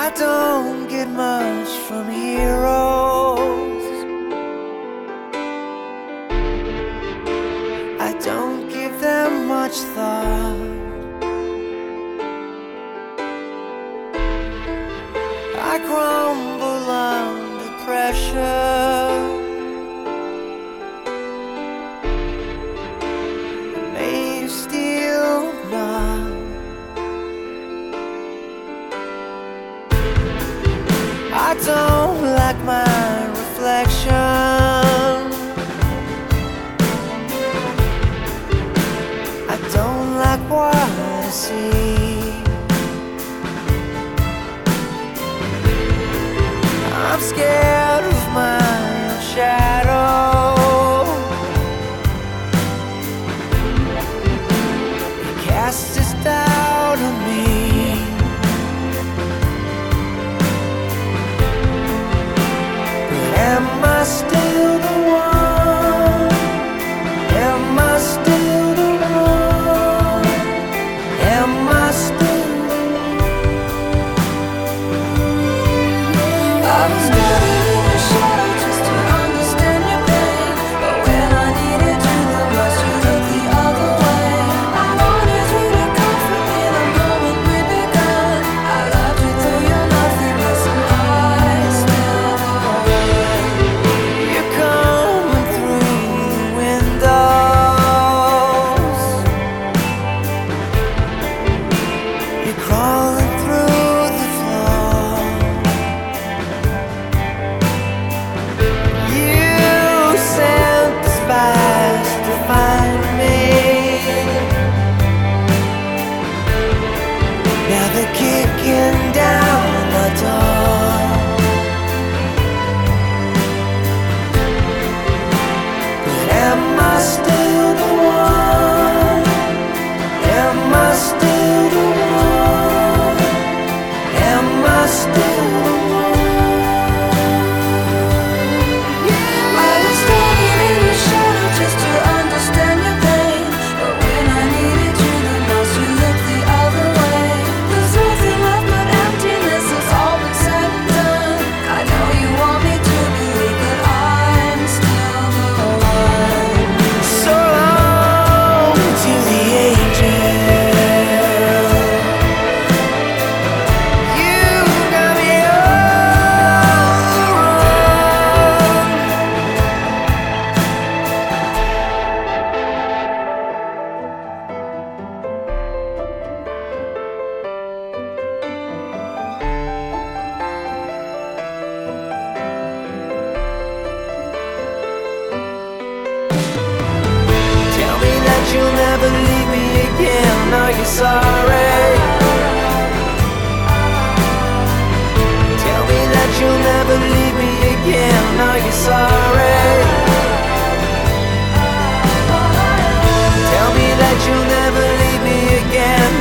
I don't get much from heroes. I don't give them much thought. I crumble under pressure. May still not. I don't like my reflection. I don't like what I see. I'm scared of my own shadow. It casts its doubt on me. Am I still the one? Am I still the one? Am I still the one? I was standing in the shadow just to understand your pain, but when I needed you the most, you looked the other way. I wanted you to comfort me the moment we began. I loved you through your nothingness, and I still coming through the windows. You're crawling through the floor. You sent the spies to find me. Now they're kicking down the door. Am I still the one? Am I still the one? Am I still the one? I was standing in the shadow just to understand your pain, but when I needed you the most, you looked the other way. There's nothing left but emptiness, it's all been said and done. I know you want me to believe that I'm still the one. So long to the angel. You got me all wrong. Tell me that you'll never leave me again. Are you sorry? Tell me that you'll never leave me again. Are you sorry? Tell me that you'll never leave me again.